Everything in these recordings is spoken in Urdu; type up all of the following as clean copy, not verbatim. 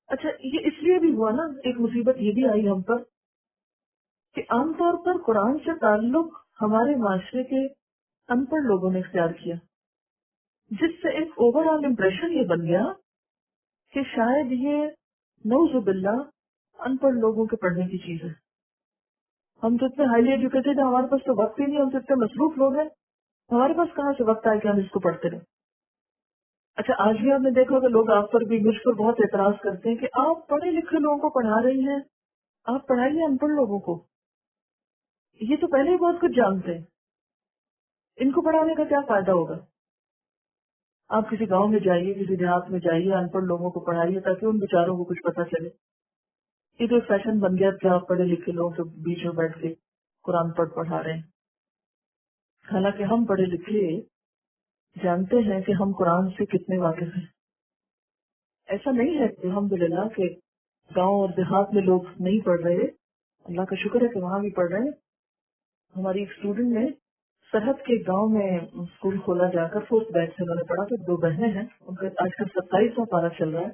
اچھا یہ اس لیے بھی ہوا نا، ایک مصیبت یہ بھی آئی ہم پر کہ عام طور پر قرآن سے تعلق ہمارے معاشرے کے ان پڑھ لوگوں نے اختیار کیا، جس سے ایک اوور آل امپریشن یہ بن گیا کہ شاید یہ نعوذ باللہ ان پڑھ لوگوں کے پڑھنے کی چیز ہے. ہم تو اتنے ہائیلی ایجوکیٹڈ ہیں، ہمارے پاس تو وقت ہی نہیں، ہم تو اتنے مصروف لوگ ہیں، ہمارے پاس کہاں سے وقت آئے کہ ہم اس کو پڑھتے رہیں. اچھا آج بھی آپ نے دیکھا کہ لوگ آپ پر بھی مجھ پر بہت اعتراض کرتے ہیں کہ آپ پڑھے لکھے لوگوں کو پڑھا رہی ہیں، آپ پڑھائیے ان پڑھ لوگوں کو. یہ تو پہلے ہی بہت کچھ جانتے ہیں، ان کو پڑھانے کا کیا فائدہ ہوگا؟ آپ کسی گاؤں میں جائیے، کسی دیہات میں جائیے، ان پڑھ لوگوں کو پڑھائیے تاکہ ان بیچاروں کو کچھ پتہ چلے. یہ تو فیشن بن گیا کہ آپ پڑھے لکھے لوگوں کے بیچ میں بیٹھ کے قرآن پڑھا رہے ہیں. حالانکہ ہم پڑھے لکھے جانتے ہیں کہ ہم قرآن سے کتنے واقف ہیں. ایسا نہیں ہے الحمدللہ کہ گاؤں اور دیہات میں لوگ نہیں پڑھ رہے، اللہ کا شکر ہے کہ وہاں بھی پڑھ رہے ہیں. ہماری ایک اسٹوڈنٹ نے سرحد کے گاؤں میں اسکول کھولا جا کر 4th بیچ سے انہوں نے پڑھا. تو 2 بہنیں ہیں، ان کا آج کل 27واں پارہ چل رہا ہے.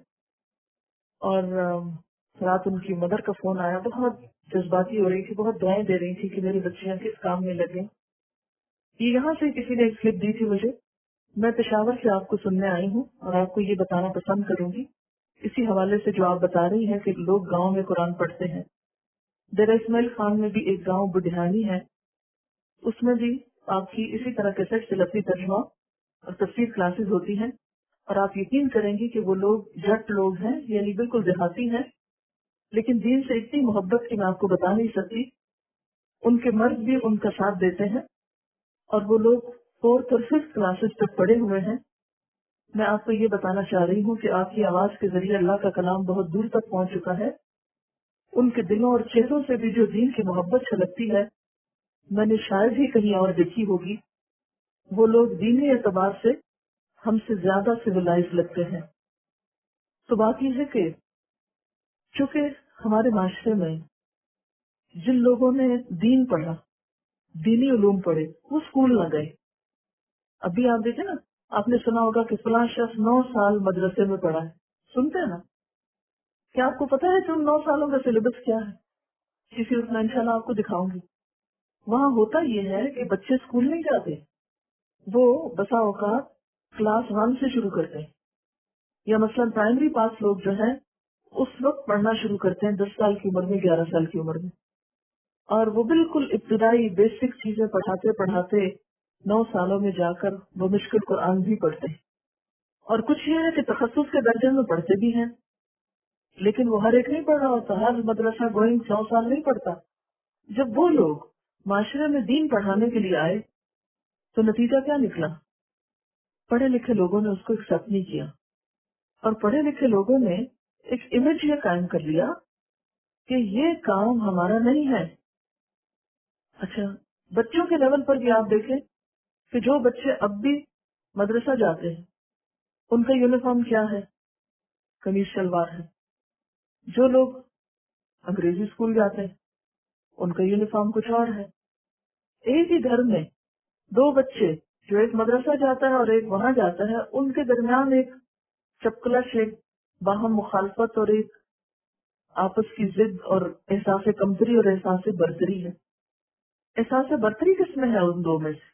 اور رات ان کی مدر کا فون آیا، بہت جذباتی ہو رہی تھی، بہت دعائیں دے رہی تھی کہ میری بچیاں کس کام میں لگیں. یہ یہاں سے کسی نے ایک کلپ دی تھی مجھے، میں پشاور سے آپ کو سننے آئی ہوں اور آپ کو یہ بتانا پسند کروں گی اسی حوالے سے جو آپ بتا رہی ہیں کہ لوگ گاؤں میں قرآن پڑھتے ہیں. ڈیرہ اسماعیل خان میں بھی ایک گاؤں بڈھانی ہے، اس میں بھی آپ کی اسی طرح کیسٹ سے لفظی ترجمہ اور تفسیر کلاسز ہوتی ہیں. اور آپ یقین کریں گی کہ وہ لوگ جٹ لوگ ہیں، یعنی بالکل دیہاتی ہیں، لیکن دین سے اتنی محبت کی میں آپ کو بتا نہیں سکتی. ان کے مرد بھی ان کا ساتھ دیتے ہیں اور وہ لوگ 4th اور 5th کلاسز تک پڑھے ہوئے ہیں. میں آپ کو یہ بتانا چاہ رہی ہوں کہ آپ کی آواز کے ذریعے اللہ کا کلام بہت دور تک پہنچ چکا ہے. ان کے دلوں اور چہروں سے بھی جو دین کی محبت چھلکتی ہے میں نے شاید ہی کہیں اور دیکھی ہوگی. وہ لوگ دینی اعتبار سے ہم سے زیادہ سویلائز لگتے ہیں. تو بات یہ ہے کہ چونکہ ہمارے معاشرے میں جن لوگوں نے دین پڑھا، دینی علوم پڑھے، وہ اسکول نہ گئے. ابھی آپ دیکھیں نا، آپ نے سنا ہوگا کہ فلاں شخص 9 سال مدرسے میں پڑھا ہے، سنتے ہیں نا. کیا آپ کو پتا ہے کہ ان 9 سالوں کا سلیبس کیا ہے؟ کسی وقت میں انشاءاللہ آپ کو دکھاؤں گی. وہاں ہوتا یہ ہے کہ بچے اسکول نہیں جاتے، وہ بسا اوقات کلاس 1 سے شروع کرتے ہیں، یا مثلا پرائمری پاس لوگ جو ہیں اس وقت پڑھنا شروع کرتے ہیں 10 سال کی عمر میں، 11 سال کی عمر میں. اور وہ بالکل ابتدائی بیسک چیزیں پڑھاتے پڑھاتے 9 سالوں میں جا کر وہ مشکل قرآن بھی پڑھتے ہیں. اور کچھ یہ ہے کہ تخصص کے درجے میں پڑھتے بھی ہیں، لیکن وہ ہر ایک نہیں پڑھ رہا ہوتا، ہر مدرسہ گوئنگ 100 سال نہیں پڑھتا. جب وہ لوگ معاشرے میں دین پڑھانے کے لیے آئے تو نتیجہ کیا نکلا؟ پڑھے لکھے لوگوں نے اس کو ایکسپٹ نہیں کیا، اور پڑھے لکھے لوگوں نے ایک امیج یہ قائم کر لیا کہ یہ کام ہمارا نہیں ہے. اچھا بچوں کے لیول پر بھی آپ دیکھیں کہ جو بچے اب بھی مدرسہ جاتے ہیں ان کا یونیفارم کیا ہے؟ قمیص شلوار ہے. جو لوگ انگریزی اسکول جاتے ہیں ان کا یونیفارم کچھ اور ہے. ایک ہی گھر میں 2 بچے، جو ایک مدرسہ جاتا ہے اور ایک وہاں جاتا ہے، ان کے درمیان ایک چپکلش، ایک باہم مخالفت اور ایک آپس کی ضد اور احساس کمتری اور احساس برتری ہے. احساس برتری کس میں ہے ان 2 میں سے؟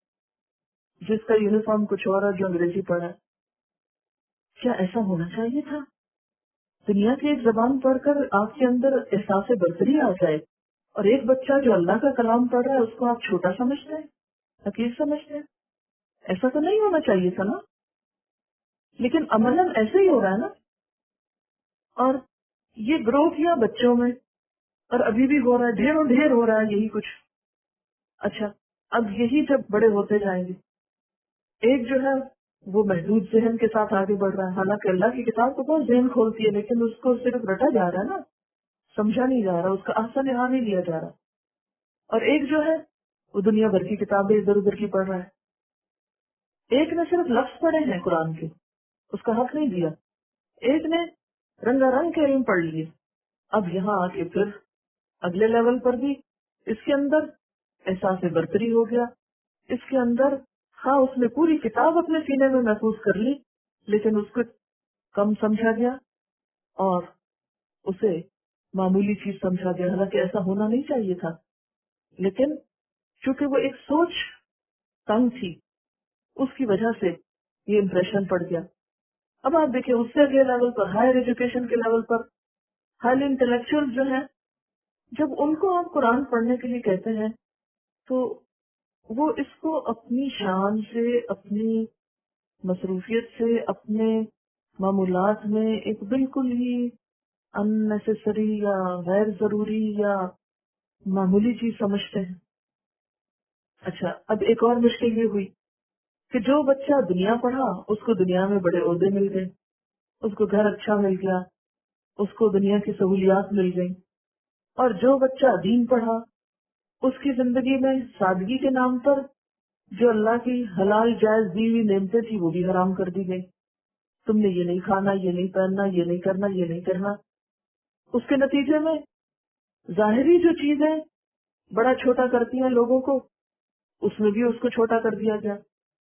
جس کا یونیفارم کچھ اور ہے، جو انگریزی پڑھا ہے. کیا ایسا ہونا چاہیے تھا؟ دنیا کی ایک زبان پڑھ کر آپ کے اندر احساس برتری آ جائے اور ایک بچہ جو اللہ کا کلام پڑھ رہا ہے اس کو آپ چھوٹا سمجھتے ہیں، حقیر سمجھتے ہیں؟ ایسا تو نہیں ہونا چاہیے تھا نا. لیکن عملاً ایسے ہی ہو رہا ہے نا. اور یہ گروہ کیا بچوں میں، اور ابھی بھی ہو رہا ہے، ڈھیروں ڈھیر ہو رہا ہے یہی کچھ. اچھا اب یہی جب بڑے ہوتے جائیں گے، ایک جو ہے وہ محدود ذہن کے ساتھ آگے بڑھ رہا ہے. حالانکہ اللہ کی کتاب تو بہت ذہن کھولتی ہے، لیکن اس کو صرف رٹا جا رہا ہے نا، سمجھا نہیں جا رہا، اس کا احسن یہاں نہیں لیا جا رہا. اور ایک جو ہے وہ دنیا بھر کی کتابیں ادھر ادھر کی پڑھ رہا ہے. ایک نے صرف لفظ پڑھے ہیں قرآن کے، اس کا حق نہیں دیا. ایک نے رنگا رنگ کے علم پڑھ لیے. اب یہاں آ کے پھر اگلے لیول پر بھی اس کے اندر احساس برتری ہو گیا. اس کے اندر ہاں اس نے پوری کتاب اپنے سینے میں محفوظ کر لی، لیکن اس کو کم سمجھا گیا. اور اسے معمولی چیز سمجھا گیا، حالانکہ ایسا ہونا نہیں چاہیے تھا، لیکن چونکہ وہ ایک سوچ تنگ تھی اس کی وجہ سے یہ امپریشن پڑ گیا۔ اب آپ دیکھیں اس سے اگلے لیول پر، ہائر ایجوکیشن کے لیول پر، ہائیلی انٹلیکچوئل جو ہیں، جب ان کو آپ قرآن پڑھنے کے لیے کہتے ہیں تو وہ اس کو اپنی شان سے، اپنی مصروفیت سے، اپنے معمولات میں ایک بالکل ہی ان نیسیسری یا غیر ضروری یا معمولی چیز سمجھتے ہیں۔ اچھا، اب ایک اور مشکل یہ ہوئی کہ جو بچہ دنیا پڑھا اس کو دنیا میں بڑے عہدے مل گئے، اس کو گھر اچھا مل گیا، اس کو دنیا کی سہولیات مل گئی، اور جو بچہ دین پڑھا اس کی زندگی میں سادگی کے نام پر جو اللہ کی حلال جائز دی ہوئی نعمتیں تھی وہ بھی حرام کر دی گئی۔ تم نے یہ نہیں کھانا، یہ نہیں پہننا، یہ نہیں کرنا، یہ نہیں کرنا۔ اس کے نتیجے میں ظاہری جو چیزیں بڑا چھوٹا کرتی ہیں لوگوں کو، اس میں بھی اس کو چھوٹا کر دیا گیا۔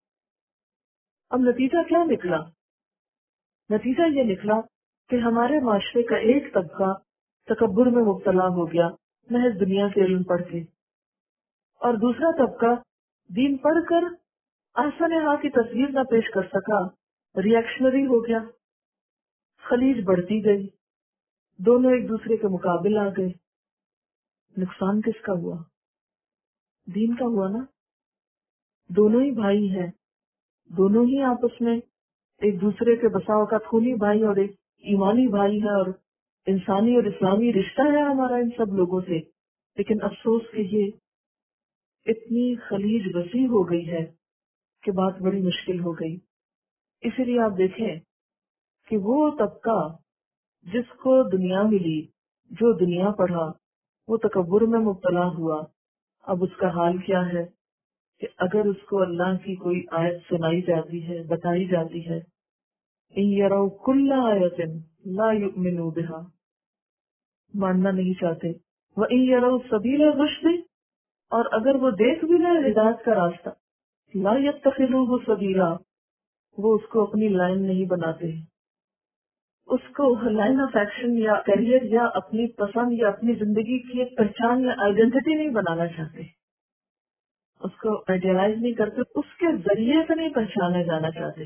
اب نتیجہ کیا نکلا؟ نتیجہ یہ نکلا کہ ہمارے معاشرے کا ایک طبقہ تکبر میں مبتلا ہو گیا محض دنیا کے علم پڑھ کے، اور دوسرا طبقہ دین پڑھ کر احسن ہا کی تصویر نہ پیش کر سکا، ریئیکشنری ہو گیا، خلیج بڑھتی گئی، دونوں ایک دوسرے کے مقابل آ گئے۔ نقصان کس کا ہوا؟ دین کا ہوا نا۔ دونوں ہی بھائی ہیں، دونوں ہی آپس میں ایک دوسرے کے بسا اوقات خونی بھائی اور ایک ایمانی بھائی ہے، اور انسانی اور اسلامی رشتہ ہے ہمارا ان سب لوگوں سے، لیکن افسوس کہ یہ اتنی خلیج وسیع ہو گئی ہے کہ بات بڑی مشکل ہو گئی۔ اسی لیے آپ دیکھیں کہ وہ طبقہ جس کو دنیا ملی، جو دنیا پڑھا، وہ تکبر میں مبتلا ہوا۔ اب اس کا حال کیا ہے کہ اگر اس کو اللہ کی کوئی آیت سنائی جاتی ہے، بتائی جاتی ہے، ان یروا کل آیۃ لا یؤمنوا بہا، ماننا نہیں چاہتے، وان یروا سبیل الرشد، اور اگر وہ دیکھ بھی لے ہدایت کا راستہ، لا یتخذوہ سبیلا، وہ اس کو اپنی لائن نہیں بناتے، اس کو لائن آف ایکشن یا کیریئر یا اپنی پسند یا اپنی زندگی کی ایک پہچان یا آئیڈینٹی نہیں بنانا چاہتے، اس کو آئیڈیالائز نہیں کرتے، اس کے ذریعے سے نہیں پہچانے جانا چاہتے،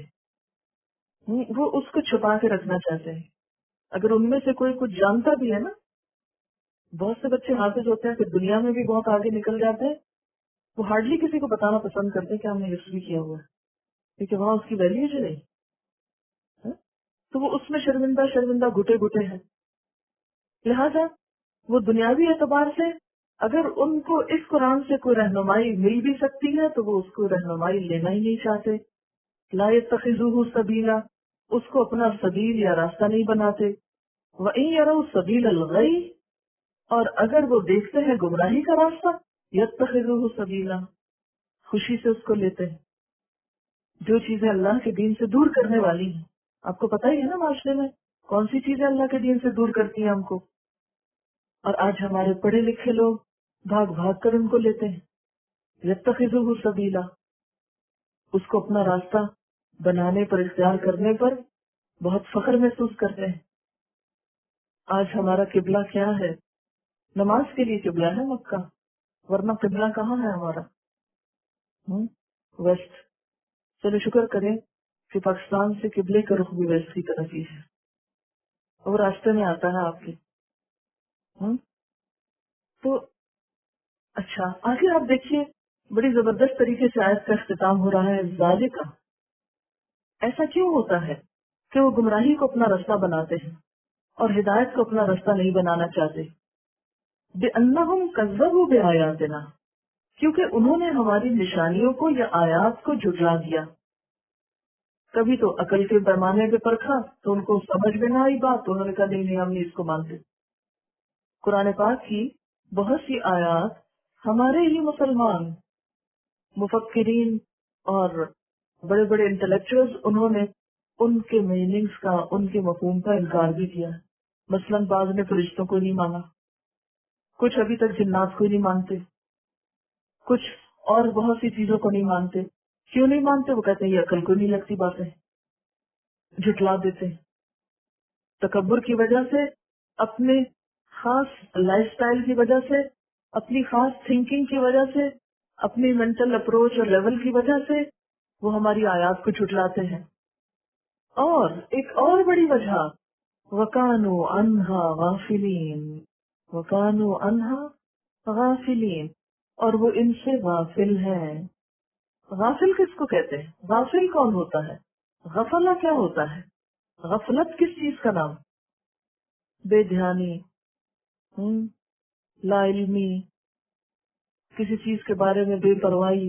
وہ اس کو چھپا کے رکھنا چاہتے ہیں۔ اگر ان میں سے کوئی کچھ جانتا بھی ہے نا، بہت سے بچے حافظ ہوتے ہیں کہ دنیا میں بھی بہت آگے نکل جاتے ہیں، وہ ہارڈلی کسی کو بتانا پسند کرتے کہ ہم نے ہسٹری کیا ہوا ہے، کیونکہ وہاں اس کی ویلیو جو نہیں ہے، تو وہ اس میں شرمندہ شرمندہ گھٹے گھٹے ہیں۔ لہذا وہ دنیاوی اعتبار سے اگر ان کو اس قرآن سے کوئی رہنمائی مل بھی سکتی ہے تو وہ اس کو رہنمائی لینا ہی نہیں چاہتے۔ لا يتخذوه سبیلا، اس کو اپنا سبیل یا راستہ نہیں بناتے۔ وَإِن يَرَوْا سَبِيلَ الْغَيِّ، اور اگر وہ دیکھتے ہیں گمراہی کا راستہ، يَتَّخِذُوهُ سَبِيلًا، خوشی سے اس کو لیتے ہیں۔ جو چیزیں اللہ کے دین سے دور کرنے والی ہیں، آپ کو پتہ ہی ہے نا معاشرے میں کون سی چیزیں اللہ کے دین سے دور کرتی ہیں ہم کو، اور آج ہمارے پڑھے لکھے لوگ بھاگ بھاگ کر ان کو لیتے ہیں۔ يَتَّخِذُوهُ سَبِيلًا، اس کو اپنا راستہ بنانے پر، اختیار کرنے پر بہت فخر محسوس کرتے ہیں۔ آج ہمارا قبلہ کیا ہے؟ نماز کے لیے قبلہ ہے مکہ، ورنہ قبلہ کہاں ہے ہمارا؟ ویسٹ۔ چلو شکر کریں کہ پاکستان سے قبلے کا رخ بھی ویسٹ کی طرف ہی ہے، وہ راستے میں آتا ہے آپ کے۔ تو اچھا، آخر آپ دیکھیے بڑی زبردست طریقے سے آیت کا اختتام ہو رہا ہے۔ ذالکہ، ایسا کیوں ہوتا ہے کہ وہ گمراہی کو اپنا راستہ بناتے ہیں اور ہدایت کو اپنا راستہ نہیں بنانا چاہتے؟ بِأَنَّهُمْ كَذَّبُوا بِآيَاتِنَا، کیونکہ انہوں نے ہماری نشانیوں کو یا آیات کو جھٹلا دیا۔ کبھی تو عقل کے پیمانے پہ پرکھا تو ان کو سمجھ میں نہ آئی بات، تو انہوں نے کہا نہیں نہیں، ہم نہیں اس کو مانتے۔ قرآن پاک کی بہت سی آیات ہمارے ہی مسلمان مفکرین اور بڑے بڑے انٹلیکچوئلز، انہوں نے ان کے میننگز کا، ان کے مفہوم کا انکار بھی کیا۔ مثلاً بعض نے فرشتوں کو نہیں مانا، کچھ ابھی تک جنات کو نہیں مانتے، کچھ اور بہت سی چیزوں کو نہیں مانتے۔ کیوں نہیں مانتے؟ وہ کہتے ہیں یہ عقل کو نہیں لگتی باتیں، جھٹلا دیتے ہیں۔ تکبر کی وجہ سے، اپنے خاص لائف سٹائل کی وجہ سے، اپنی خاص تھنکنگ کی وجہ سے، اپنی مینٹل اپروچ اور لیول کی وجہ سے وہ ہماری آیات کو جھٹلاتے ہیں. اور ایک اور بڑی وجہ، وَكَانُوا عَنْهَا غَافِلِينَ، وَكَانُوا عَنْهَا غَافِلِينَ، اور وہ ان سے غافل ہیں. غافل کس کو کہتے ہیں؟ غافل کون ہوتا ہے؟ غفلہ کیا ہوتا ہے؟ غفلت کس چیز کا نام؟ بے دھیانی، لا علمی، کسی چیز کے بارے میں بے پرواہی.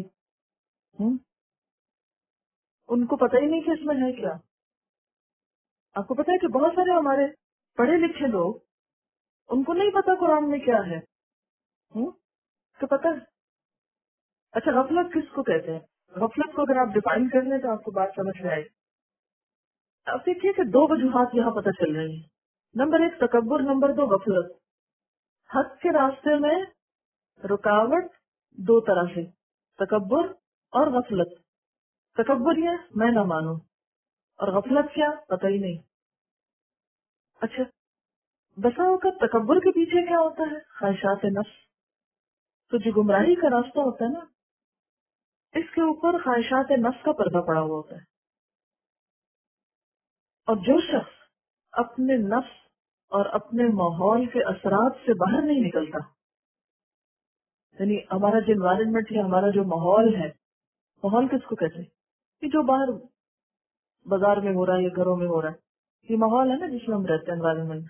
ان کو پتہ ہی نہیں کہ اس میں ہے کیا. آپ کو پتا ہے کہ بہت سارے ہمارے پڑھے لکھے لوگ، ان کو نہیں پتا قرآن میں کیا ہے. تو پتا ہے. اچھا، غفلت کس کو کہتے ہیں؟ غفلت کو اگر آپ ڈیفائن کر لیں تو آپ کو بات سمجھ میں آئے. آپ دیکھیے کہ دو وجوہات یہاں پتہ چل رہی ہیں. نمبر ایک تکبر، نمبر دو غفلت. حق کے راستے میں رکاوٹ دو طرح سے، تکبر اور غفلت. تکبر یہ میں نہ مانوں، اور غفلت کیا پتہ ہی نہیں. اچھا، بسا اوقات تکبر کے پیچھے کیا ہوتا ہے؟ خواہشات نفس. تو جو گمراہی کا راستہ ہوتا ہے نا، اس کے اوپر خواہشات نفس کا پردہ پڑا ہوا ہوتا ہے. اور جو شخص اپنے نفس اور اپنے ماحول کے اثرات سے باہر نہیں نکلتا، یعنی ہمارا جو انوائرمنٹ ہے، ہمارا جو ماحول ہے، ماحول کس کو کہتے ہیں؟ کہ جو باہر بازار میں ہو رہا ہے یا گھروں میں ہو رہا ہے، یہ ماحول ہے نا جس میں ہم رہتے ہیں، انوائرمنٹ.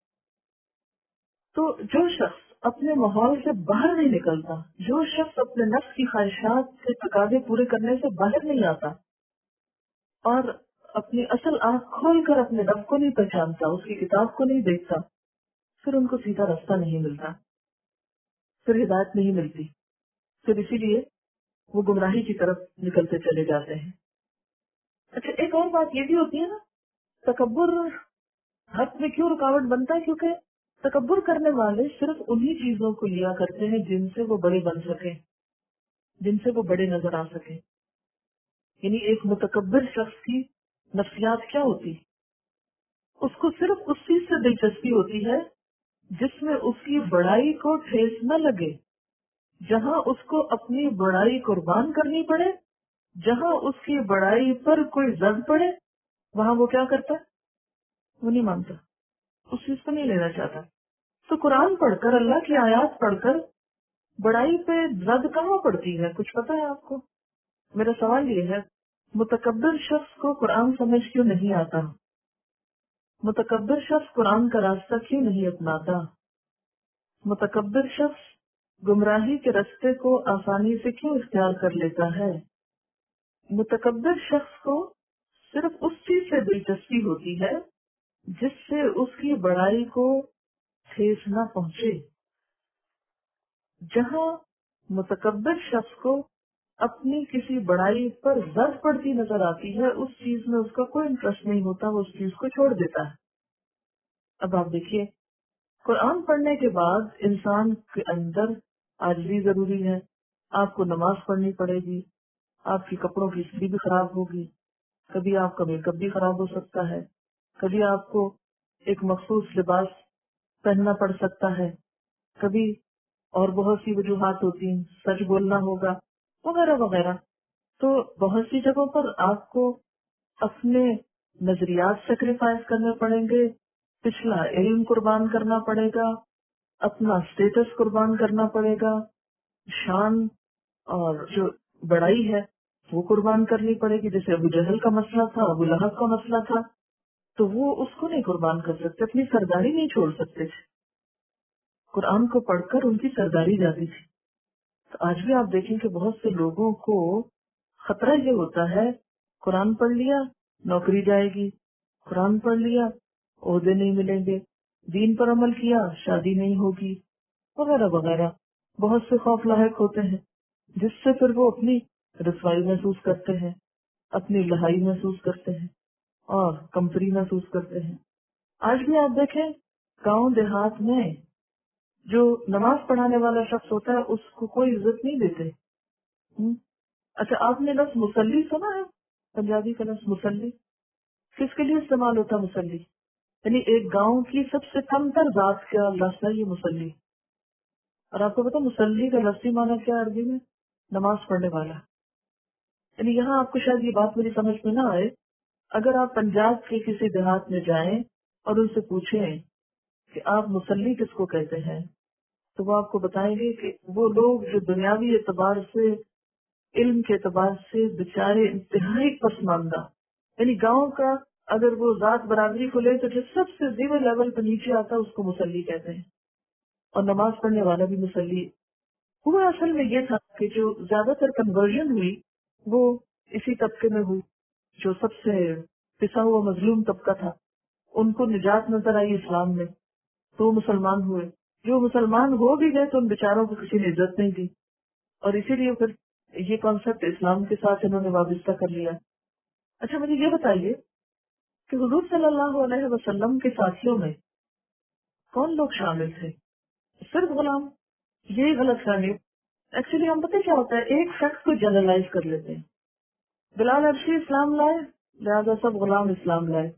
تو جو شخص اپنے ماحول سے باہر نہیں نکلتا، جو شخص اپنے نفس کی خواہشات کے تقاضے پورے کرنے سے باہر نہیں آتا اور اپنی اصل آنکھ کھول کر اپنے رب کو نہیں پہچانتا، اس کی کتاب کو نہیں دیکھتا، پھر ان کو سیدھا راستہ نہیں ملتا، پھر ہدایت نہیں ملتی. پھر اسی لیے وہ گمراہی کی طرف نکلتے چلے جاتے ہیں. اچھا، ایک اور بات یہ بھی ہوتی ہے نا، تکبر حق میں کیوں رکاوٹ بنتا ہے؟ کیونکہ تکبر کرنے والے صرف انہی چیزوں کو لیا کرتے ہیں جن سے وہ بڑے بن سکیں، جن سے وہ بڑے نظر آ سکیں. یعنی ایک متکبر شخص کی نفسیات کیا ہوتی؟ اس کو صرف اس چیز سے دلچسپی ہوتی ہے جس میں اس کی بڑائی کو ٹھیس نہ لگے. جہاں اس کو اپنی بڑائی قربان کرنی پڑے، جہاں اس کی بڑائی پر کوئی زد پڑے، وہاں وہ کیا کرتا ہے؟ وہ نہیں مانتا، اس چیز کو نہیں لینا چاہتا. تو قرآن پڑھ کر، اللہ کی آیات پڑھ کر بڑائی پہ زد کہاں پڑتی ہے؟ کچھ پتا ہے آپ کو؟ میرا سوال یہ ہے، متکبر شخص کو قرآن سمجھ کیوں نہیں آتا؟ متکبر شخص قرآن کا راستہ کیوں نہیں اپناتا؟ متکبر شخص گمراہی کے راستے کو آسانی سے کیوں اختیار کر لیتا ہے؟ متکبر شخص کو صرف اس چیز سے دلچسپی ہوتی ہے جس سے اس کی بڑائی کو ٹھیس نہ پہنچے. جہاں متکبر شخص کو اپنی کسی بڑائی پر زد پڑتی نظر آتی ہے، اس چیز میں اس کا کوئی انٹرسٹ نہیں ہوتا، وہ اس چیز کو چھوڑ دیتا ہے. اب آپ دیکھیے، قرآن پڑھنے کے بعد انسان کے اندر عاجزی ضروری ہے. آپ کو نماز پڑھنی پڑے گی، آپ کی کپڑوں کی استری بھی خراب ہوگی، کبھی آپ کا میک اپ بھی خراب ہو سکتا ہے، کبھی آپ کو ایک مخصوص لباس پہننا پڑ سکتا ہے، کبھی اور بہت سی وجوہات ہوتی ہیں، سچ بولنا ہوگا وغیرہ وغیرہ. تو بہت سی جگہوں پر آپ کو اپنے نظریات سیکریفائز کرنے پڑیں گے، پچھلا علم قربان کرنا پڑے گا، اپنا سٹیٹس قربان کرنا پڑے گا، شان اور جو بڑائی ہے وہ قربان کرنی پڑے گی. جیسے ابو جہل کا مسئلہ تھا، ابو لہب کا مسئلہ تھا، تو وہ اس کو نہیں قربان کر سکتے، اپنی سرداری نہیں چھوڑ سکتے تھے. قرآن کو پڑھ کر ان کی سرداری جاتی تھی. تو آج بھی آپ دیکھیں کہ بہت سے لوگوں کو خطرہ یہ ہوتا ہے، قرآن پڑھ لیا نوکری جائے گی، قرآن پڑھ لیا عہدے نہیں ملیں گے، دین پر عمل کیا شادی نہیں ہوگی، وغیرہ وغیرہ. بہت سے خوف لاحق ہوتے ہیں جس سے پھر وہ اپنی رسوائی محسوس کرتے ہیں، اپنی لہائی محسوس کرتے ہیں اور کمتری محسوس کرتے ہیں. آج بھی آپ دیکھیں گاؤں دیہات میں جو نماز پڑھانے والا شخص ہوتا ہے اس کو کوئی عزت نہیں دیتے. اچھا، آپ نے لفظ مسلی سنا ہے؟ پنجابی کا لفظ مسلی کس کے لیے استعمال ہوتا ہے؟ مسلی یعنی ایک گاؤں کی سب سے کم تر ذات کا لفظ ہے یہ مسلی. اور آپ کو پتا مسلی کا لفظی معنی کیا عربی میں؟ نماز پڑھنے والا. یعنی یہاں آپ کو شاید یہ بات میری سمجھ میں نہ آئے. اگر آپ پنجاب کے کسی دیہات میں جائیں اور ان سے پوچھیں کہ آپ مسلی کس کو کہتے ہیں تو وہ آپ کو بتائیں گے کہ وہ لوگ جو دنیاوی اعتبار سے علم کے اعتبار سے بیچارے انتہائی پسماندہ، یعنی گاؤں کا اگر وہ ذات برادری کو لے تو جو سب سے زیرو لیول پہ نیچے آتا ہے اس کو مسلی کہتے ہیں. اور نماز پڑھنے والا بھی مسلی. ہوا اصل میں یہ تھا کہ جو زیادہ تر کنورژن ہوئی وہ اسی طبقے میں ہوئی جو سب سے پسا ہوا مظلوم طبقہ تھا. ان کو نجات نظر آئی اسلام میں تو وہ مسلمان ہوئے. جو مسلمان ہو بھی گئے تو ان بیچاروں کو کسی نے عزت نہیں دی، اور اسی لیے پھر یہ کانسیپٹ اسلام کے ساتھ انہوں نے وابستہ کر لیا. اچھا مجھے یہ بتائیے کہ حضور صلی اللہ علیہ وسلم کے ساتھیوں میں کون لوگ شامل تھے؟ صرف غلام؟ یہی غلط فہمی. ایکچولی ہم پتہ کیا ہوتا ہے، ایک شخص کو جنرلائز کر لیتے ہیں. بلال حبشی اسلام لائے لہذا سب غلام اسلام لائے.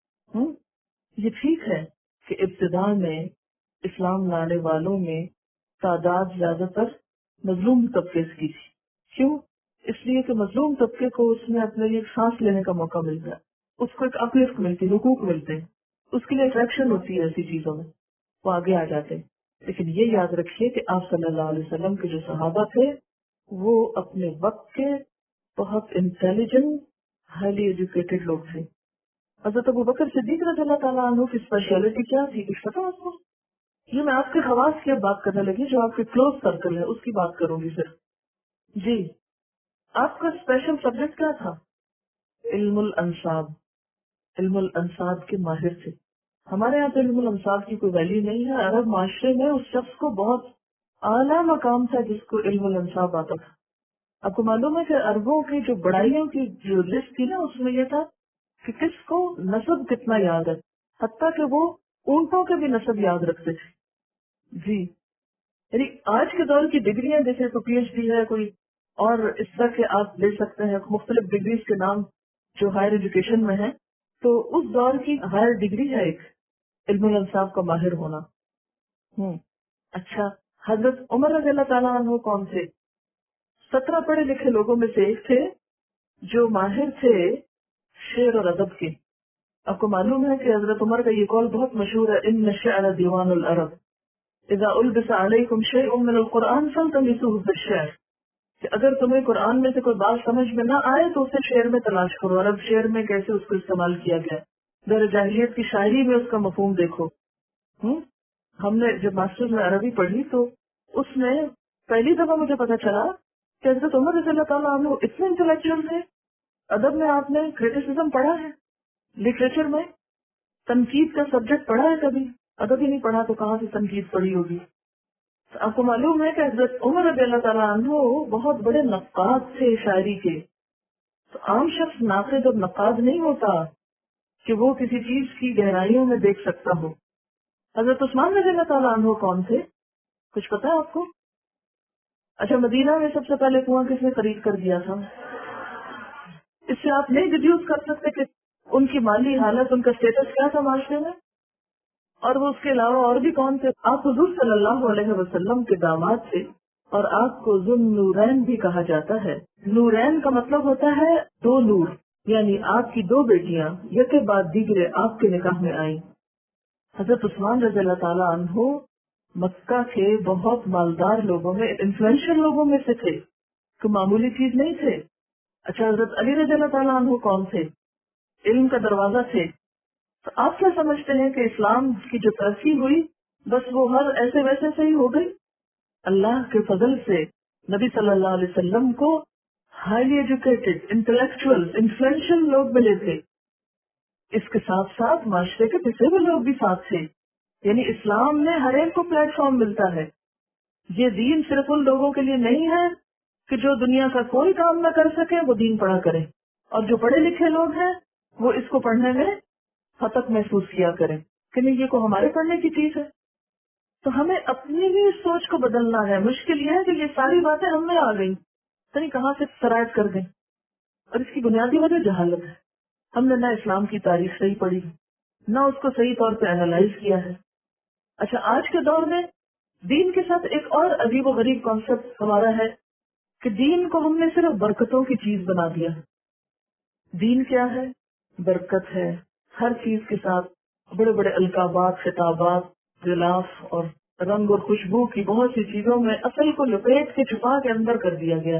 یہ ٹھیک ہے کہ ابتدا میں اسلام لانے والوں میں تعداد زیادہ تر مظلوم طبقے کی تھی. کیوں؟ اس لیے کہ مظلوم طبقے کو اس میں اپنے لیے سانس لینے کا موقع ملتا ہے، اس کو ایک اپلفٹ ملتی، حقوق ملتے ہیں، اس کے لیے اٹریکشن ہوتی ہے ایسی چیزوں میں، وہ آگے آ جاتے ہیں. لیکن یہ یاد رکھیے کہ آپ صلی اللہ علیہ وسلم کے جو صحابہ تھے وہ اپنے وقت کے بہت انٹیلیجنٹ ہائیلی ایجوکیٹڈ لوگ تھے. حضرت ابوبکر صدیق رضی اللہ تعالیٰ عنہ کی اسپیشلٹی کیا تھی کچھ پتا آپ کو؟ یہ میں آپ کے خواص کی بات کرنے لگی، جو آپ کے کلوز سرکل ہے اس کی بات کروں گی صرف. جی، آپ کا اسپیشل سبجیکٹ کیا تھا؟ علم الانساب. علم الانساب کے ماہر تھے. ہمارے یہاں تو علم الانساب کی کوئی ویلیو نہیں ہے. عرب معاشرے میں اس شخص کو بہت اعلیٰ مقام تھا جس کو علم الانساب آتا تھا. آپ کو معلوم ہے کہ عربوں کی جو بڑائیوں کی جو لسٹ تھی نا اس میں یہ تھا کہ کس کو نسب کتنا یاد ہے، حتیٰ کہ وہ اونٹوں کے بھی نسب یاد رکھتے تھے. جی، یعنی آج کے دور کی ڈگریاں جیسے کوئی پی ایچ ڈی ہے کوئی اور اس طرح کے آپ لے سکتے ہیں مختلف ڈگریز کے نام جو ہائر ایجوکیشن میں ہیں، تو اس دور کی ہائر ڈگری ہے ایک علم الانساب کا ماہر ہونا. اچھا، حضرت عمر رضی اللہ تعالیٰ عنہ کون تھے؟ 17 پڑھے لکھے لوگوں میں سے ایک تھے جو ماہر تھے شعر اور ادب کے. آپ کو معلوم ہے کہ حضرت عمر کا یہ قول بہت مشہور ہے، ان الشعر دیوان العرب اذا البس علیکم شیء من القرآن فالتمسوه بالشعر، کہ اگر تمہیں قرآن میں سے کوئی بات سمجھ میں نہ آئے تو اسے شعر میں تلاش کرو. اور اب شعر میں کیسے اس کو استعمال کیا گیا، دور جاہلیت کی شاعری میں اس کا مفہوم دیکھو. ہم نے جب ماسٹرز میں عربی پڑھی تو اس میں پہلی دفعہ مجھے پتا چلا کہ حضرت عمر رضی اللہ تعالیٰ عنہ اتنے انٹلیکچوئل تھے. ادب میں آپ نے کریٹیسزم پڑھا ہے، لٹریچر میں تنقید کا سبجیکٹ پڑھا ہے کبھی؟ ادب ہی نہیں پڑھا تو کہاں سے تنقید پڑھی ہوگی؟ آپ کو معلوم ہے کہ حضرت عمر رضی اللہ تعالیٰ عنہ بہت بڑے نقاد تھے شاعری کے. تو عام شخص ناقد اور نقاد نہیں ہوتا کہ وہ کسی چیز کی گہرائیوں میں دیکھ سکتا ہو. حضرت عثمان رضی اللہ تعالیٰ عنہ کون تھے؟ کچھ پتا ہے آپ کو؟ اچھا، مدینہ میں سب سے پہلے کنواں کس نے خرید کر دیا تھا؟ اس سے آپ نہیں ڈیڈیوس کر سکتے کہ ان کی مالی حالت، ان کا اسٹیٹس کیا تھا معاشرے میں؟ اور وہ اس کے علاوہ اور بھی کون تھے؟ آپ حضور صلی اللہ علیہ وسلم کے داماد تھے اور آپ کو ذو النورین بھی کہا جاتا ہے. نورین کا مطلب ہوتا ہے دو نور، یعنی آپ کی دو بیٹیاں یکے بعد دیگرے آپ کے نکاح میں آئیں. حضرت عثمان رضی اللہ تعالیٰ عنہ مکہ کے بہت مالدار لوگوں میں، انفلوئنشل لوگوں میں سے تھے، کوئی معمولی چیز نہیں تھے. اچھا، حضرت علی رضی اللہ تعالیٰ عنہ کون تھے؟ علم کا دروازہ تھے. تو آپ کیا سمجھتے ہیں کہ اسلام کی جو ترقی ہوئی بس وہ ہر ایسے ویسے سے ہی ہو گئی؟ اللہ کے فضل سے نبی صلی اللہ علیہ وسلم کو ہائیلی ایجوکیٹڈ انٹلیکچوئل انفلوئنشل لوگ ملے تھے. اس کے ساتھ ساتھ معاشرے کے پسے ہوئے لوگ بھی ساتھ تھے. یعنی اسلام میں ہر ایک کو پلیٹ فارم ملتا ہے. یہ دین صرف ان لوگوں کے لیے نہیں ہے کہ جو دنیا کا کوئی کام نہ کر سکے وہ دین پڑھا کریں، اور جو پڑھے لکھے لوگ ہیں وہ اس کو پڑھنے میں فتق محسوس کیا کریں کہ نہیں یہ کو ہمارے پڑھنے کی چیز ہے. تو ہمیں اپنی ہی سوچ کو بدلنا ہے. مشکل یہ ہے کہ یہ ساری باتیں ہم میں آ گئی تو نہیں کہاں سے سرایت کر دیں، اور اس کی بنیادی وجہ جہالت ہے. ہم نے نہ اسلام کی تاریخ صحیح پڑھی، نہ اس کو صحیح طور پہ اینالائز کیا ہے. اچھا آج کے دور میں دین کے ساتھ ایک اور عجیب و غریب کانسیپٹ ہمارا ہے کہ دین کو ہم نے صرف برکتوں کی چیز بنا دیا ہے. دین کیا ہے؟ برکت ہے. ہر چیز کے ساتھ بڑے بڑے القابات، خطابات، غلاف اور رنگ اور خوشبو کی بہت سی چیزوں میں اصل کو لپیٹ کے چھپا کے اندر کر دیا گیا.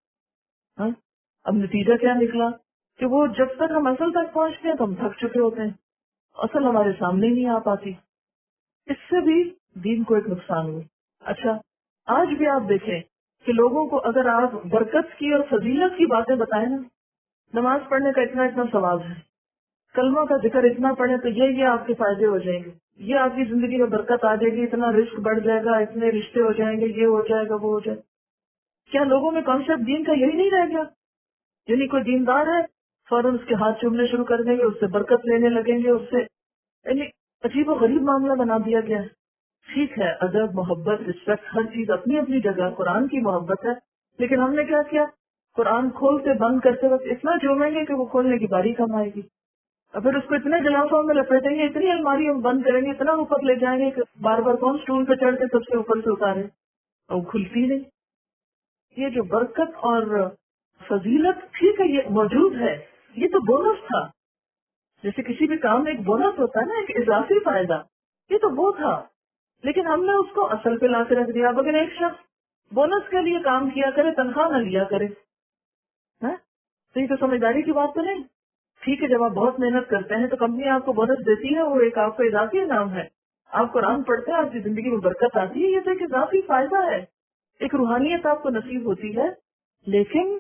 ہاں اب نتیجہ کیا نکلا کہ وہ جب تک ہم اصل تک پہنچتے ہیں تو ہم تھک چکے ہوتے ہیں، اصل ہمارے سامنے نہیں آ پاتی. اس سے بھی دین کو ایک نقصان ہوا. اچھا آج بھی آپ دیکھیں کہ لوگوں کو اگر آپ برکت کی اور فضیلت کی باتیں بتائیں نا، نماز پڑھنے کا اتنا اتنا ثواب ہے، کلمہ کا ذکر اتنا پڑھیں تو یہ آپ کے فائدے ہو جائیں گے، یہ آپ کی زندگی میں برکت آ جائے گی، اتنا رزق بڑھ جائے گا، اتنے رشتے ہو جائیں گے، یہ ہو جائے گا، وہ ہو جائے گا. کیا لوگوں میں کانسیپٹ دین کا یہی نہیں رہ گیا؟ یعنی کوئی دیندار ہے فوراً اس کے ہاتھ چومنے شروع کر دیں گے، اس سے برکت لینے لگیں گے، اس سے یعنی عجیب و غریب معاملہ بنا دیا گیا ہے. ٹھیک ہے ادب، محبت، رسپیکٹ، ہر چیز اپنی اپنی جگہ، قرآن کی محبت ہے، لیکن ہم نے کیا کیا؟ قرآن کھولتے بند کرتے وقت اتنا جوڑیں گے کہ وہ کھولنے کی باری کم آئے گی، اور پھر اس کو اتنے غلافوں میں لپیٹیں گے، اتنی الماری ہم بند کریں گے، اتنا اوپر لے جائیں گے کہ بار بار کون اسٹول پہ چڑھ کے سب سے اوپر سے اتارے، اور وہ کھلتی نہیں. یہ جو برکت اور فضیلت ٹھیک ہے یہ موجود ہے، یہ تو بونس تھا. جیسے کسی بھی کام میں ایک بونس ہوتا ہے نا، ایک اضافی فائدہ، یہ تو وہ تھا، لیکن ہم نے اس کو اصل پہ لا کے رکھ دیا. اب اگر ایک شخص بونس کے لیے کام کیا کرے، تنخواہ نہ لیا کرے، ہاں تو یہ تو سمجھداری کی بات تو نہیں. ٹھیک ہے جب آپ بہت محنت کرتے ہیں تو کمپنی آپ کو بونس دیتی ہے، وہ ایک آپ کا اضافی انعام ہے. آپ قرآن پڑھتے ہیں، آپ کی زندگی میں برکت آتی ہے، یہ تو ایک اضافی فائدہ ہے، ایک روحانیت آپ کو نصیب ہوتی ہے. لیکن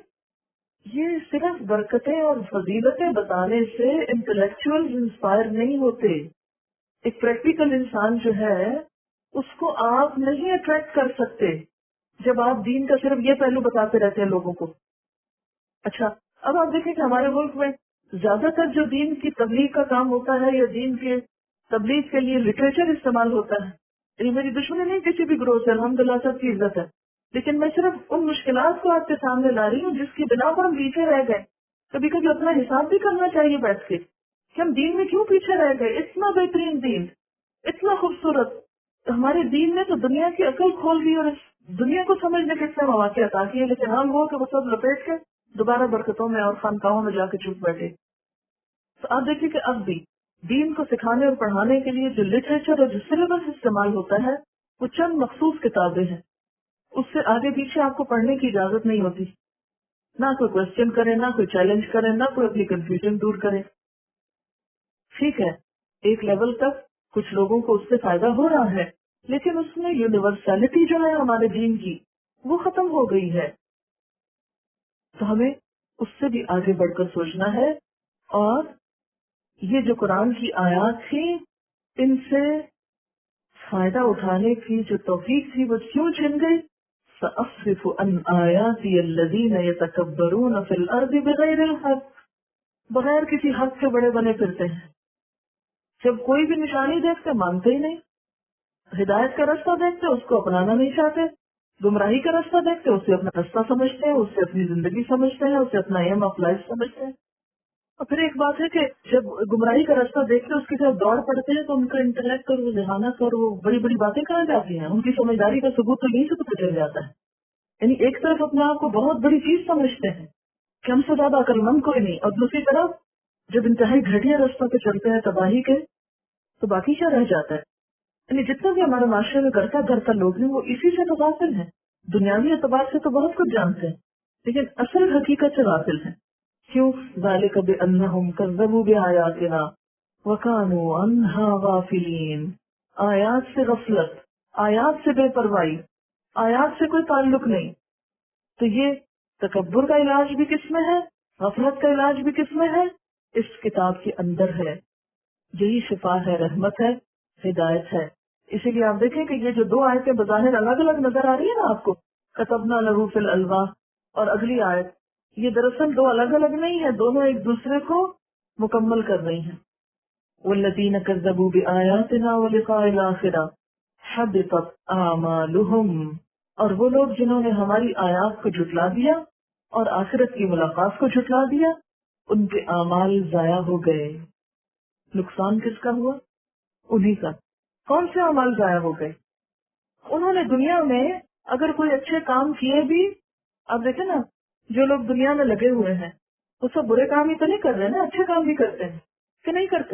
یہ صرف برکتیں اور فضیلتیں بتانے سے انٹلیکچوئل انسپائر نہیں ہوتے. ایک پریکٹیکل انسان جو ہے اس کو آپ نہیں اٹریکٹ کر سکتے جب آپ دین کا صرف یہ پہلو بتاتے رہتے ہیں لوگوں کو. اچھا اب آپ دیکھیں کہ ہمارے ملک میں زیادہ تر جو دین کی تبلیغ کا کام ہوتا ہے یا دین کے تبلیغ کے لیے لٹریچر استعمال ہوتا ہے، یہ میری دشمنی نہیں کسی بھی گروہ سے، الحمدللہ سب کی عزت ہے، لیکن میں صرف ان مشکلات کو آپ کے سامنے لا رہی ہوں جس کی بنا پر ہم پیچھے رہ گئے. کبھی کبھی اپنا حساب بھی کرنا چاہیے بیٹھ کے کہ ہم دین میں کیوں پیچھے رہ گئے. اتنا بہترین دین، اتنا خوبصورت، ہمارے دین نے تو دنیا کی عقل کھول دی اور اس دنیا کو سمجھنے کے سے مواقع عطا کیے، لیکن ہم وہ کہ وہ سب لپیٹ کے دوبارہ برکتوں میں اور خانقاہوں میں جا کے چھپ بیٹھے. تو آپ دیکھیے کہ اب بھی دین کو سکھانے اور پڑھانے کے لیے جو لٹریچر اور جو سلیبس استعمال ہوتا ہے وہ چند مخصوص کتابیں ہیں، اس سے آگے پیچھے آپ کو پڑھنے کی اجازت نہیں ہوتی. نہ کوئی کوشچن کرے، نہ کوئی چیلنج کرے، نہ کوئی اپنی کنفیوژن دور کرے. ٹھیک ہے ایک لیول تک کچھ لوگوں کو اس سے فائدہ ہو رہا ہے، لیکن اس میں یونیورسلٹی جو ہے ہمارے دین کی وہ ختم ہو گئی ہے. تو ہمیں اس سے بھی آگے بڑھ کر سوچنا ہے، اور یہ جو قرآن کی آیات تھی ان سے فائدہ اٹھانے کی جو توفیق تھی وہ کیوں چھن گئی؟ سأصرف عن آیاتی الذین یتکبرون فی الارض بغیر الحق، بغیر کسی حق کے بڑے بنے پھرتے ہیں. جب کوئی بھی نشانی دیکھتے مانتے ہی نہیں، ہدایت کا راستہ دیکھتے اس کو اپنانا نہیں چاہتے، گمراہی کا راستہ دیکھتے اسے اپنا راستہ سمجھتے ہیں، اس سے اپنی زندگی سمجھتے ہیں، اسے اپنا ایم آف لائف سمجھتے ہیں. اور پھر ایک بات ہے کہ جب گمراہی کا راستہ دیکھتے اس کی طرف دوڑ پڑتے ہیں تو ان کا انٹلیکٹ اور وہ ذہانت اور وہ بڑی بڑی باتیں کہاں جاتی ہیں، ان کی سمجھداری کا ثبوت تو یہیں سے پتہ چل جاتا ہے. یعنی ایک طرف اپنے آپ کو بہت بڑی چیز سمجھتے ہیں کہ ہم سے زیادہ عقلمند کوئی نہیں، اور دوسری طرف جب انتہائی گھٹیا راستوں پہ چلتے ہیں تباہی کے تو باقی کیا رہ جاتا ہے. یعنی جتنا بھی ہمارے معاشرے میں گھرتا لوگ ہیں وہ اسی سے تو غافل ہیں. دنیاوی اعتبار سے تو بہت کچھ جانتے ہیں لیکن اصل حقیقت سے غافل ہیں. کیوں؟ ذالک بأنہم کذبوا بآیاتنا وکانوا عنہا غافلین. آیات سے غفلت، آیات سے بے پرواہی، آیات سے کوئی تعلق نہیں. تو یہ تکبر کا علاج بھی کس میں ہے، غفلت کا علاج بھی کس میں ہے؟ اس کتاب کے اندر ہے. یہی شفا ہے، رحمت ہے، ہدایت ہے. اسی لیے آپ دیکھیں کہ یہ جو دو آیتیں بظاہر الگ الگ نظر آ رہی ہے نا آپ کو، کتبنا لہو فی الالواح اور اگلی آیت، یہ دراصل دو الگ الگ نہیں ہے، دونوں ایک دوسرے کو مکمل کر رہی ہیں. والذین کذبوا بآیاتنا ولقاء الآخرہ حبطت اعمالہم، اور وہ لوگ جنہوں نے ہماری آیات کو جھٹلا دیا اور آخرت کی ملاقات کو جھٹلا دیا ان کے اعمال ضائع ہو گئے. نقصان کس کا ہوا؟ انہی کا۔ کون سے اعمال ضائع ہو گئے؟ انہوں نے دنیا میں اگر کوئی اچھے کام کیے بھی، آپ دیکھیں نا جو لوگ دنیا میں لگے ہوئے ہیں وہ سب برے کام ہی تو نہیں کر رہے نا، اچھے کام بھی کرتے ہیں کہ نہیں کرتے؟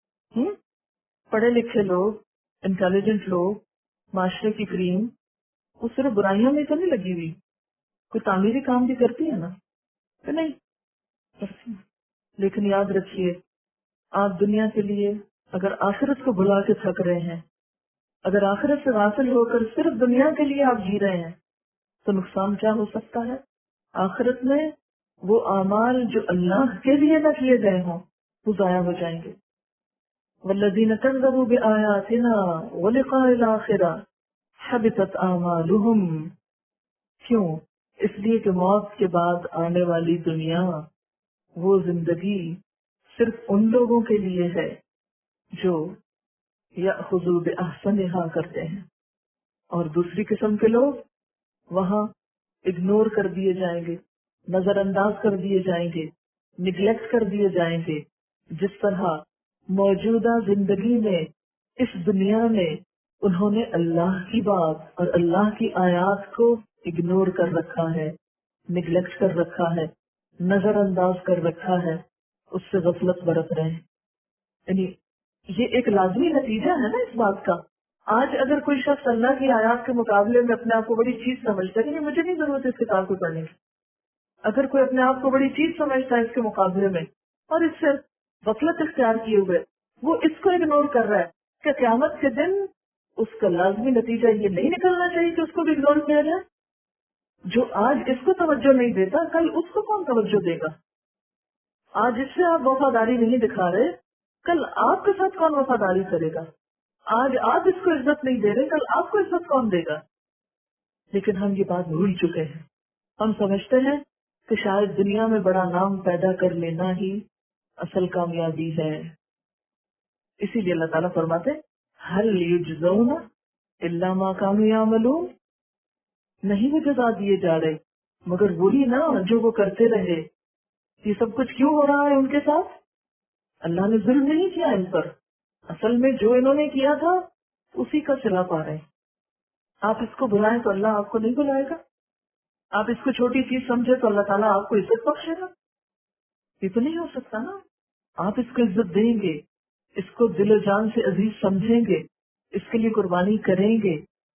پڑھے لکھے لوگ، انٹیلیجنٹ لوگ، معاشرے کی کریم، وہ صرف برائیوں میں تو نہیں لگی ہوئی، کوئی تعمیری کام بھی کرتی ہے نا کہ نہیں کرتی؟ لیکن یاد رکھیے، آپ دنیا کے لیے اگر آخرت کو بھلا کے تھک رہے ہیں، اگر آخرت سے غافل ہو کر صرف دنیا کے لیے آپ جی رہے ہیں، تو نقصان کیا ہو سکتا ہے؟ آخرت میں وہ اعمال جو اللہ کے لیے نہ کیے گئے ہوں وہ ضائع ہو جائیں گے۔ والذین کذبوا بآیاتنا ولقاء الآخرہ حبطت اعمالہم۔ کیوں؟ اس لیے کہ موت کے بعد آنے والی دنیا، وہ زندگی صرف ان لوگوں کے لیے ہے جو یأخذوا بأحسنہا کرتے ہیں، اور دوسری قسم کے لوگ وہاں اگنور کر دیے جائیں گے، نظر انداز کر دیے جائیں گے، نگلیکٹ کر دیے جائیں گے۔ جس طرح موجودہ زندگی میں اس دنیا میں انہوں نے اللہ کی بات اور اللہ کی آیات کو اگنور کر رکھا ہے، نگلیکٹ کر رکھا ہے، نظر انداز کر رکھا ہے، اس سے غفلت برت رہے ہیں۔ یعنی یہ ایک لازمی نتیجہ ہے نا اس بات کا۔ آج اگر کوئی شخص اللہ کی آیات کے مقابلے میں اپنے آپ کو بڑی چیز سمجھتا ہے کہ مجھے نہیں ضرورت اس کتاب کو پڑھنے کی، اگر کوئی اپنے آپ کو بڑی چیز سمجھتا ہے اس کے مقابلے میں اور اس سے غفلت اختیار کیے ہوئے وہ اس کو اگنور کر رہا ہے، کہ قیامت کے دن اس کا لازمی نتیجہ یہ نہیں نکلنا چاہیے کہ اس کو بھی اگنور کیا جائے؟ جو آج اس کو توجہ نہیں دیتا کل اس کو کون توجہ دے گا؟ آج اس سے آپ وفاداری نہیں دکھا رہے، کل آپ کے ساتھ کون وفاداری کرے گا؟ آج آپ اس کو عزت نہیں دے رہے، کل آپ کو عزت کون دے گا؟ لیکن ہم یہ بات بھول چکے ہیں۔ ہم سمجھتے ہیں کہ شاید دنیا میں بڑا نام پیدا کر لینا ہی اصل کامیابی ہے۔ اسی لیے اللہ تعالیٰ فرماتے هل یجزون الا ما كانوا يعملون، نہیں وہ جزا دیے جا رہے مگر وہی نا جو وہ کرتے رہے۔ یہ سب کچھ کیوں ہو رہا ہے ان کے ساتھ؟ اللہ نے ظلم نہیں کیا ان پر، اصل میں جو انہوں نے کیا تھا اسی کا صلہ پا رہے ہیں۔ آپ اس کو بلائیں تو اللہ آپ کو نہیں بلائے گا، آپ اس کو چھوٹی چیز سمجھے تو اللہ تعالیٰ آپ کو عزت بخشے گا؟ یہ تو نہیں ہو سکتا نا۔ آپ اس کو عزت دیں گے، اس کو دل و جان سے عزیز سمجھیں گے، اس کے لیے قربانی کریں گے،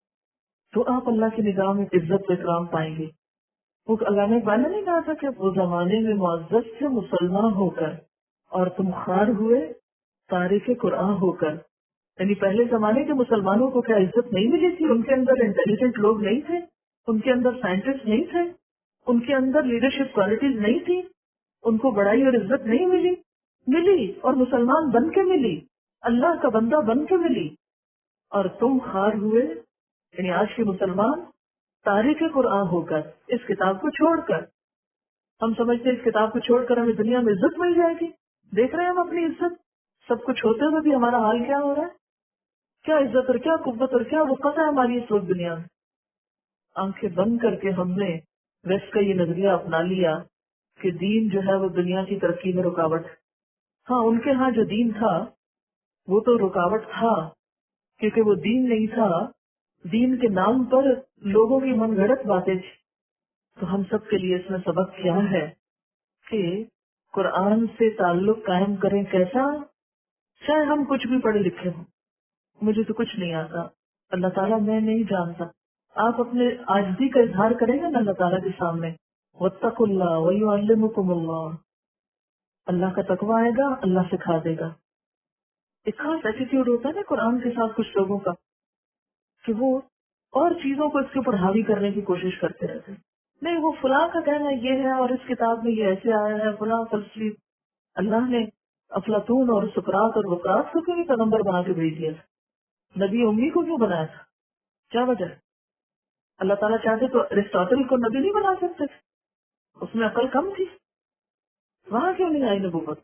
تو آپ اللہ کی نگاہ میں عزت و اکرام پائیں گے۔ وہ اللہ نے بالا نہیں کہا تھا کہ وہ زمانے میں معزز سے مسلمان ہو کر اور تم خوار ہوئے تاریخ قرآن ہو کر، یعنی پہلے زمانے کے مسلمانوں کو کیا عزت نہیں ملی تھی؟ ان کے اندر انٹیلیجنٹ لوگ نہیں تھے، ان کے اندر سائنٹسٹ نہیں تھے، ان کے اندر لیڈرشپ کوالٹیز نہیں تھی، ان کو بڑائی اور عزت نہیں ملی؟ ملی، اور مسلمان بن کے ملی، اللہ کا بندہ بن کے ملی۔ اور تم خوار ہوئے، یعنی آج کے مسلمان تاریخ قرآن ہو کر، اس کتاب کو چھوڑ کر، ہم سمجھتے ہیں اس کتاب کو چھوڑ کر ہمیں دنیا میں عزت مل جائے گی۔ دیکھ رہے ہیں ہم اپنی عزت، سب کچھ ہوتے ہوئے بھی ہمارا حال کیا ہو رہا ہے؟ کیا عزت اور کیا قوت اور کیا وقت ہے ہماری اس وقت دنیا میں؟ آنکھیں بند کر کے ہم نے ویسٹ کا یہ نظریہ اپنا لیا کہ دین جو ہے وہ دنیا کی ترقی میں رکاوٹ ہے۔ ہاں، ان کے ہاں جو دین تھا وہ تو رکاوٹ تھا، کیونکہ وہ دین نہیں تھا، دین کے نام پر لوگوں کی من گھڑت باتیں تھی۔ تو ہم سب کے لیے اس میں سبق کیا ہے کہ قرآن سے تعلق قائم کریں۔ کیسا؟ چاہے ہم کچھ بھی پڑھے لکھے ہوں، مجھے تو کچھ نہیں آتا، اللہ تعالیٰ میں نہیں جانتا، آپ اپنے عاجزی کا اظہار کریں گے نا اللہ تعالیٰ کے سامنے، واتقوا اللہ ویعلمکم اللہ، اللہ کا تقویٰ آئے گا، اللہ سکھا دے گا۔ ایک خاص ایٹیٹیوڈ ہوتا ہے نا قرآن کے ساتھ کچھ لوگوں کا کہ وہ اور چیزوں کو اس کے اوپر حاوی کرنے کی کوشش کرتے رہتے ہیں۔ نہیں، وہ فلاں کا کہنا یہ ہے اور اس کتاب میں یہ ایسے آیا ہے، فلاں فلسفی۔ اللہ نے افلاطون اور سقراط اور وقراط کو کیوں نہیں پیغمبر بنا کے بھیج دیا تھا؟ نبی امی کو کیوں بنایا تھا؟ کیا وجہ ہے؟ اللہ تعالیٰ چاہتے تو ارسطاطل کو نبی نہیں بنا سکتے تھے، اس میں عقل کم تھی، وہاں کیوں نہیں آئی نبوت؟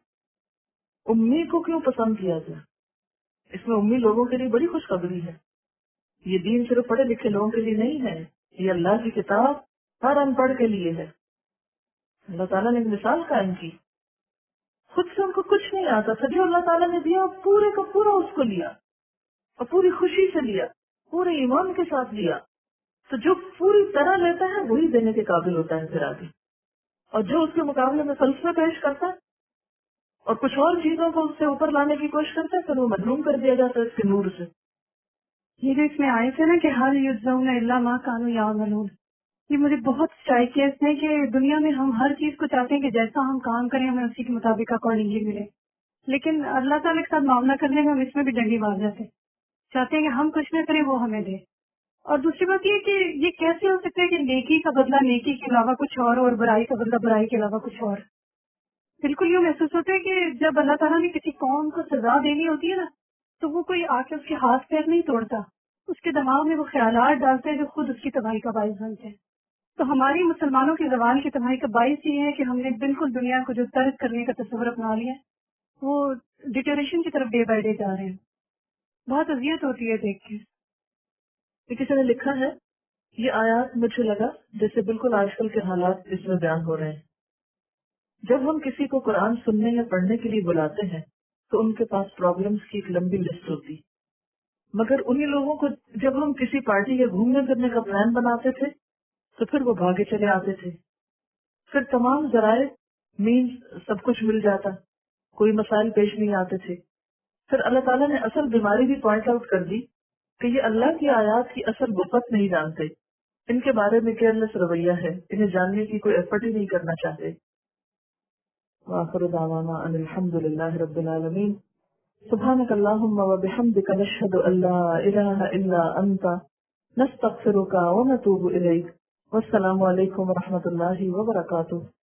امی کو کیوں پسند کیا گیا؟ اس میں امی لوگوں کے لیے بڑی خوشخبری ہے۔ یہ دین صرف پڑھے لکھے لوگوں کے لیے نہیں ہے، یہ اللہ کی کتاب ہر ان پڑھ کے لیے ہے۔ اللہ تعالیٰ نے ایک مثال قائم کی، خود سے ان کو کچھ نہیں آتا تھا، جو اللہ تعالیٰ نے دیا پورے کا پورا اس کو لیا اور پوری خوشی سے لیا، پورے ایمان کے ساتھ لیا. تو جو پوری طرح لیتا ہے وہی دینے کے قابل ہوتا ہے پھر آگے، اور جو اس کے مقابلے میں فلسفہ پیش کرتا ہے اور کچھ اور چیزوں کو اس سے اوپر لانے کی کوشش کرتا ہے، پھر وہ محروم کر دیا جاتا ہے اس کے نور سے. یہ جو اس میں آئے تھے نا کہ حال یجزون الا ما کانوا یعملون، یہ مجھے بہت اسٹرائک کیا اس نے کہ دنیا میں ہم ہر چیز کو چاہتے ہیں کہ جیسا ہم کام کریں ہمیں اسی کے مطابق اکارڈنگلی ملے، لیکن اللہ تعالیٰ کے ساتھ معاملہ کرنے میں ہم اس میں بھی ڈنڈی مار جاتے ہیں، چاہتے ہیں کہ ہم کچھ نہ کریں وہ ہمیں دے. اور دوسری بات یہ کہ یہ کیسے ہو سکتا ہے کہ نیکی کا بدلہ نیکی کے علاوہ کچھ اور برائی کا بدلہ برائی کے علاوہ کچھ اور. بالکل یوں محسوس ہوتا ہے کہ جب اللہ تعالیٰ نے کسی قوم کو سزا دینی ہوتی ہے نا تو وہ کوئی آ کے اس کے ہاتھ پیر نہیں توڑتا، اس کے دماغ میں وہ خیالات ڈالتے ہیں جو خود اس کی تباہی کا باعث بنتے ہیں. تو ہماری مسلمانوں کی زبان کی تباہی کا باعث یہ ہے کہ ہم نے بالکل دنیا کو جو ترک کرنے کا تصور اپنا لیا وہ ڈیٹریشن کی طرف ڈے بائی ڈے جا رہے ہیں. بہت اذیت ہوتی ہے دیکھ کے. کسی نے لکھا ہے یہ آیات مجھے لگا جیسے بالکل آج کل کے حالات اس میں بیان ہو رہے ہیں. جب ہم کسی کو قرآن سننے یا پڑھنے کے لیے بلاتے ہیں تو ان کے پاس پرابلمز کی ایک لمبی لسٹ ہوتی، مگر انہی لوگوں کو جب ہم کسی پارٹی یا گھومنے پھرنے کا پلان بناتے تھے تو پھر وہ بھاگے چلے آتے تھے. پھر تمام ذرائع مینز سب کچھ مل جاتا، کوئی مسائل پیش نہیں آتے تھے. پھر اللہ تعالیٰ نے اصل بیماری بھی پوائنٹ آؤٹ کر دی کہ یہ اللہ کی آیات کی اصل وفت نہیں جانتے، ان کے بارے میں کیئرلیس رویہ ہے، انہیں جاننے کی کوئی ایفرٹ ہی نہیں کرنا چاہتے. وآخر دعوانا ان الحمد للہ رب العالمین. سبحانک اللہم وبحمدک نشہد ان لا الہ الا انت نستغفرک ونتوب الیک. والسلام علیکم ورحمۃ اللہ وبرکاتہ.